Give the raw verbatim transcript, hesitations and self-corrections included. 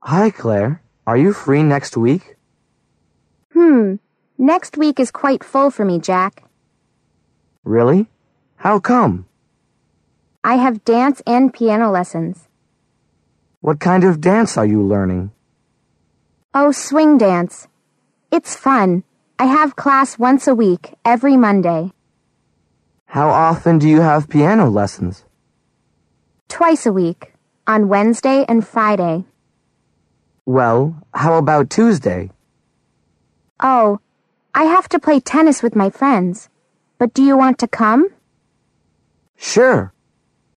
Hi, Claire. Are you free next week? Hmm, next week is quite full for me, Jack. Really? How come? I have dance and piano lessons. What kind of dance are you learning? Oh, swing dance. It's fun. I have class once a week, every Monday. How often do you have piano lessons? Twice a week, on Wednesday and Friday. Well, how about Tuesday? Oh, I have to play tennis with my friends. But do you want to come? Sure.